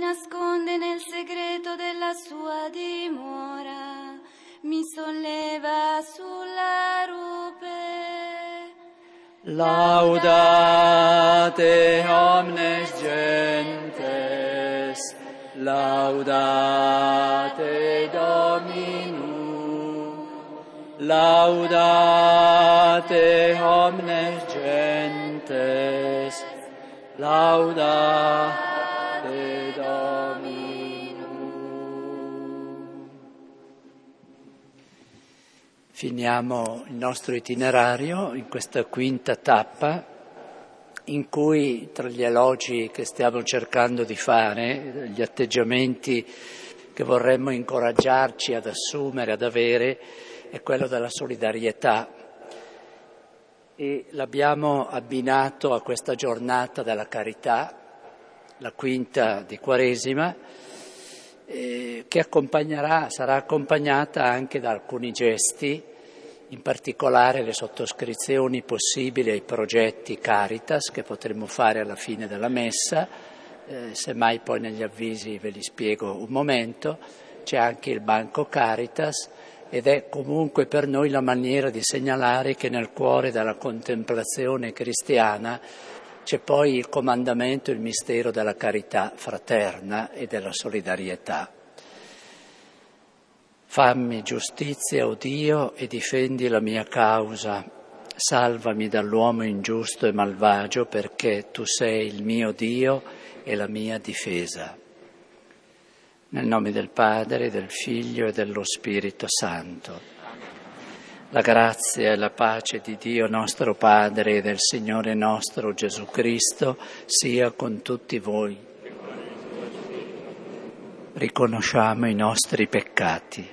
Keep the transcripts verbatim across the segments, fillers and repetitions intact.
nasconde nel segreto della sua dimora, mi solleva sulla rupe. Laudate omnes gentes, laudate Dominum, laudate omnes gentes, laudate Dominum. Finiamo il nostro itinerario in questa quinta tappa, in cui tra gli elogi che stiamo cercando di fare, gli atteggiamenti che vorremmo incoraggiarci ad assumere, ad avere, è quello della solidarietà. E l'abbiamo abbinato a questa giornata della carità, la quinta di Quaresima, eh, che accompagnerà, sarà accompagnata anche da alcuni gesti, in particolare le sottoscrizioni possibili ai progetti Caritas che potremo fare alla fine della messa, eh, semmai poi negli avvisi ve li spiego un momento. C'è anche il banco Caritas ed è comunque per noi la maniera di segnalare che nel cuore della contemplazione cristiana c'è poi il comandamento, il mistero della carità fraterna e della solidarietà. Fammi giustizia, o Dio, e difendi la mia causa. Salvami dall'uomo ingiusto e malvagio, perché tu sei il mio Dio e la mia difesa. Nel nome del Padre, del Figlio e dello Spirito Santo. La grazia e la pace di Dio nostro Padre e del Signore nostro Gesù Cristo sia con tutti voi. Riconosciamo i nostri peccati.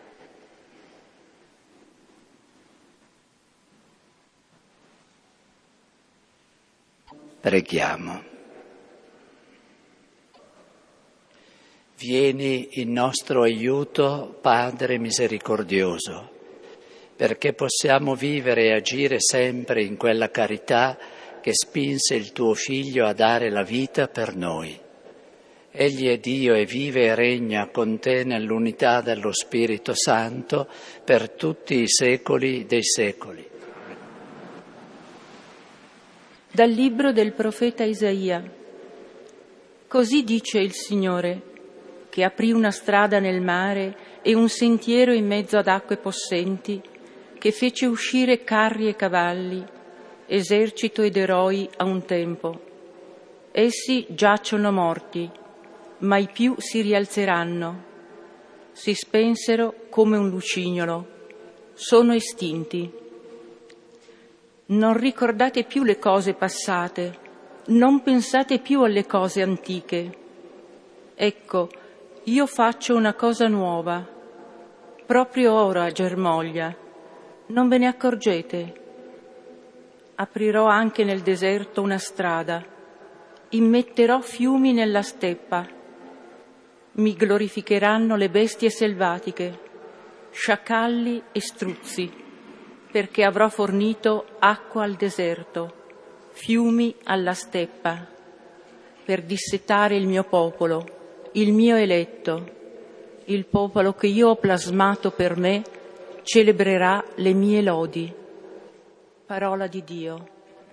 Preghiamo. Vieni in nostro aiuto, Padre misericordioso, perché possiamo vivere e agire sempre in quella carità che spinse il tuo Figlio a dare la vita per noi. Egli è Dio e vive e regna con te nell'unità dello Spirito Santo per tutti i secoli dei secoli. Dal libro del profeta Isaia. Così dice il Signore, che aprì una strada nel mare e un sentiero in mezzo ad acque possenti, che fece uscire carri e cavalli, esercito ed eroi a un tempo. Essi giacciono morti, mai più si rialzeranno. Si spensero come un lucignolo, sono estinti. Non ricordate più le cose passate, non pensate più alle cose antiche. Ecco, io faccio una cosa nuova, proprio ora germoglia, non ve ne accorgete? Aprirò anche nel deserto una strada, immetterò fiumi nella steppa, mi glorificheranno le bestie selvatiche, sciacalli e struzzi, perché avrò fornito acqua al deserto, fiumi alla steppa, per dissetare il mio popolo, il mio eletto, il popolo che io ho plasmato per me, celebrerà le mie lodi. Parola di Dio.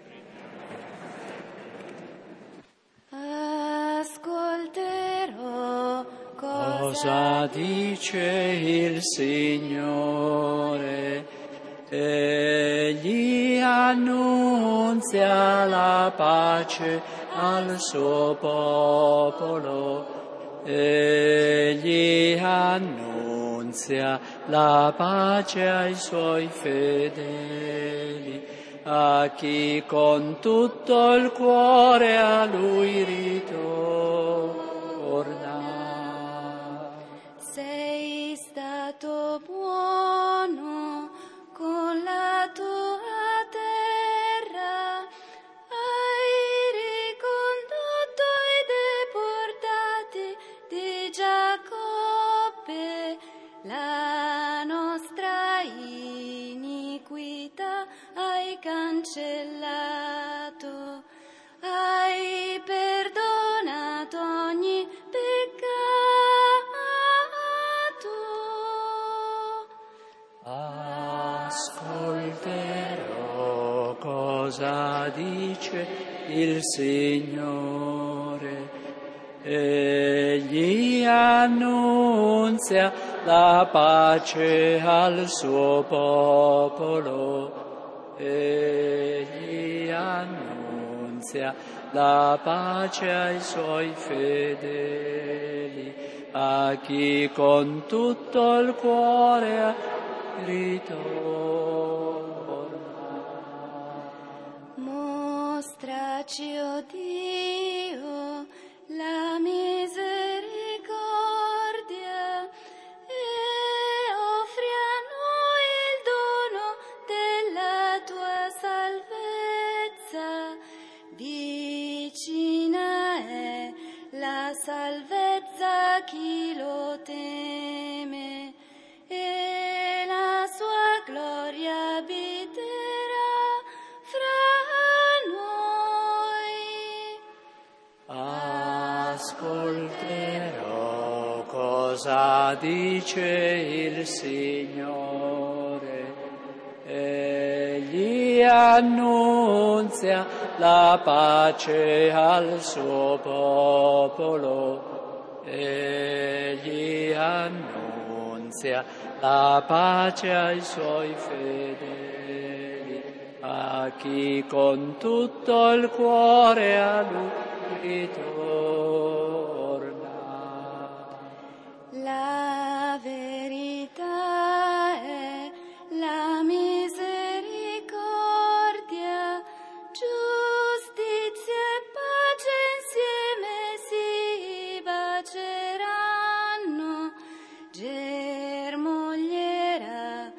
Ascolterò cosa dice il Signore. Egli annunzia la pace al suo popolo. Egli annunzia la pace ai suoi fedeli, a chi con tutto il cuore a lui ritorna. Sei stato buono con la tua terra, hai ricondotto i deportati di Giacobbe, la nostra iniquità hai cancellato, hai perdonato cosa dice il Signore. Egli annunzia la pace al suo popolo. Egli annunzia la pace ai suoi fedeli, a chi con tutto il cuore ritorna. Mostraci, o Dio, la misericordia e offri a noi il dono della tua salvezza. Vicina è la salvezza a chi lo teme, e la sua gloria abiterà fra noi. Ascolterò cosa dice il Signore. Egli annunzia la pace al suo popolo. Egli annunzia la pace ai suoi fedeli, a chi con tutto il cuore a lui ritorna. La verità è la misericordia, giustizia e pace insieme si baceranno. Germoglierà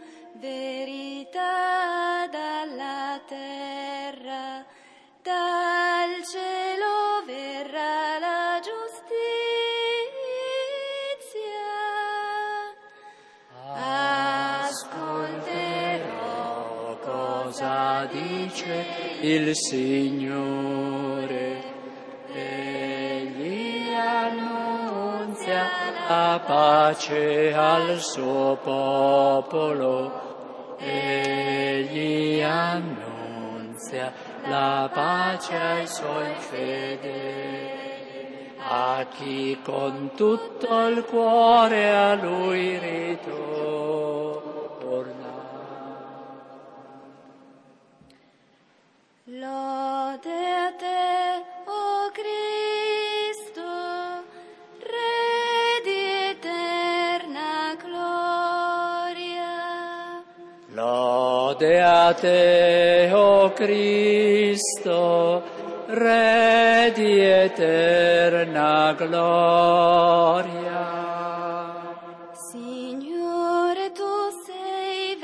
verità dalla terra, dal cielo verrà la giustizia. Ascolterò cosa dice il Signore. Egli annunzia la pace al suo popolo. Egli annunzia la pace ai suoi fedeli, a chi con tutto il cuore a lui ritorna. Lode a te, o Cristo, Re di eterna gloria. Lode a te, o Cristo, Re di eterna gloria. Signore, tu sei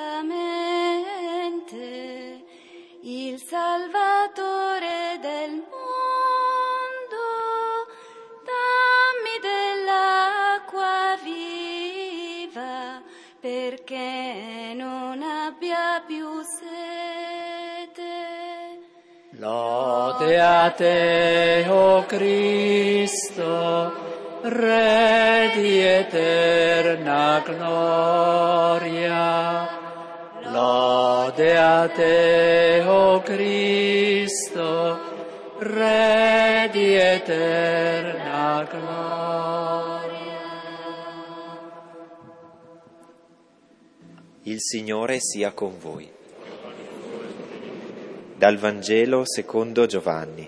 veramente il Salvatore del mondo. Dammi dell'acqua viva, perché non abbia più sete. Lode a te, o Cristo, Re di eterna gloria. Lode a te, o Cristo, Re di eterna gloria. Il Signore sia con voi. Dal Vangelo secondo Giovanni.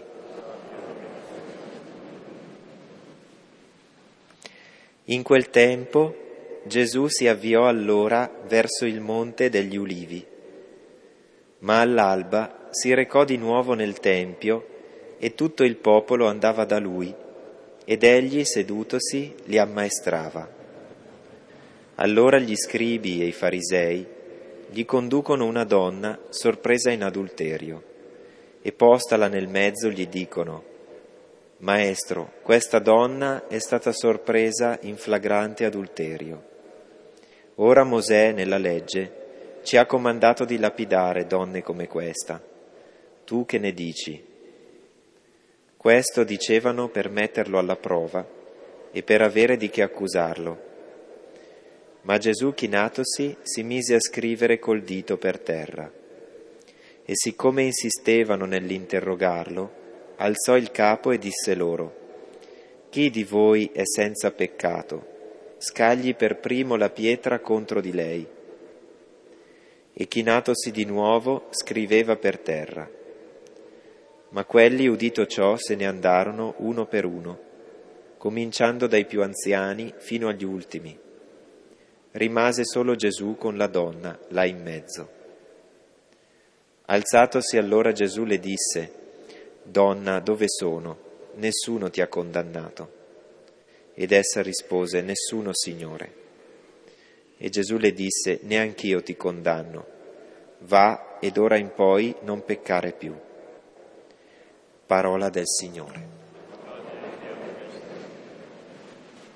In quel tempo Gesù si avviò allora verso il monte degli Ulivi, ma all'alba si recò di nuovo nel tempio e tutto il popolo andava da lui, ed egli, sedutosi, li ammaestrava. Allora gli scribi e i farisei gli conducono una donna sorpresa in adulterio e postala nel mezzo gli dicono: Maestro, questa donna è stata sorpresa in flagrante adulterio. Ora Mosè, nella legge, ci ha comandato di lapidare donne come questa. Tu che ne dici? Questo dicevano per metterlo alla prova e per avere di che accusarlo. Ma Gesù, chinatosi, si mise a scrivere col dito per terra. E siccome insistevano nell'interrogarlo, alzò il capo e disse loro: «Chi di voi è senza peccato? Scagli per primo la pietra contro di lei». E chinatosi di nuovo, scriveva per terra. Ma quelli, udito ciò, se ne andarono uno per uno, cominciando dai più anziani fino agli ultimi. Rimase solo Gesù con la donna là in mezzo. Alzatosi allora Gesù le disse: «Donna, dove sono? Nessuno ti ha condannato». Ed essa rispose: «Nessuno, Signore». E Gesù le disse: «Neanch'io ti condanno. Va ed ora in poi non peccare più». Parola del Signore.